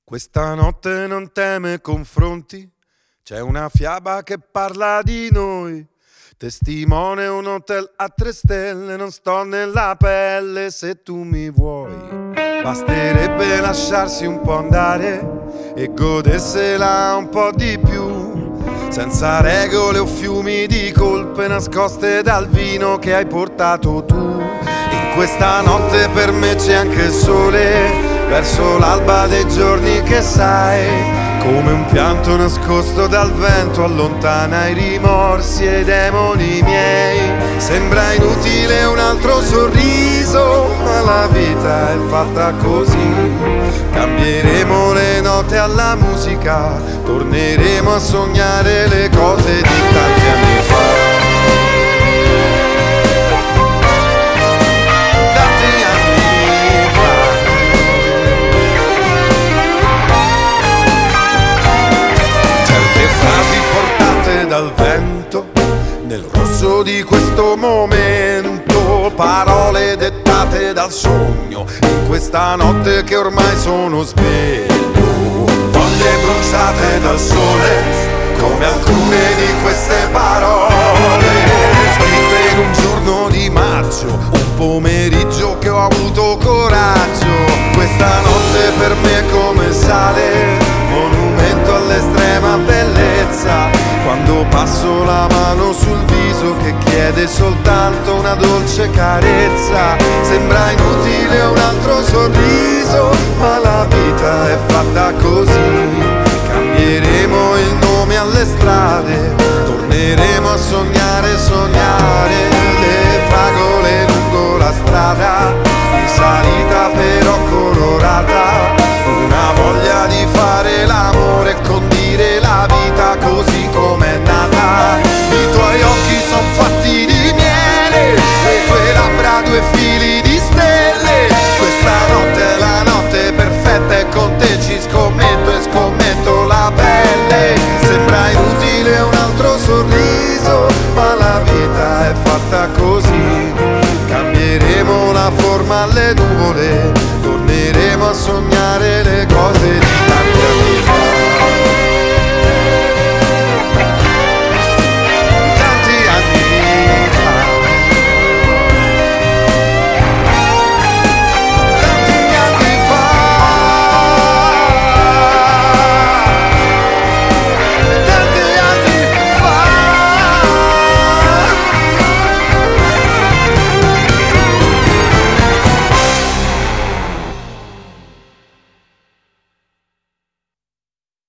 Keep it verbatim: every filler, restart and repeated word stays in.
Questa notte non teme confronti, c'è una fiaba che parla di noi. Testimone un hotel a tre stelle, non sto nella pelle se tu mi vuoi. Basterebbe lasciarsi un po' andare e godersela un po' di più, senza regole o fiumi di colpe nascoste dal vino che hai portato tu. In questa notte per me c'è anche il sole, verso l'alba dei giorni che sai, come un pianto nascosto dal vento allontana i rimorsi e i demoni miei. Sembra inutile un altro sorriso, ma la vita è fatta così. Cambieremo le note alla musica, torneremo a sognare le cose di tanti anni fa. Frasi portate dal vento nel rosso di questo momento, parole dettate dal sogno in questa notte che ormai sono sveglio. Foglie bruciate dal sole come alcune di queste parole, scritte in un giorno di maggio, un pomeriggio che ho avuto coraggio. Questa notte per me è come sale, monumento all'estrema bellezza, quando passo la mano sul viso che chiede soltanto una dolce carezza. Sembra inutile un altro sorriso, ma la vita è fatta così. Cambieremo il nome alle strade, torneremo a sognare, sognare le fragole lungo la strada, di salita però colorata, una voglia di fare l'amore e condire la vita così com'è nata. I tuoi occhi son fatti di miele, le tue labbra due fili di stelle. Questa notte è la notte perfetta e con te ci scommetto e scommetto la pelle. Sembra inutile un altro sorriso, ma la vita è fatta così. Cambieremo la forma alle nuvole, torneremo a sognare le cose di tanti anni fa.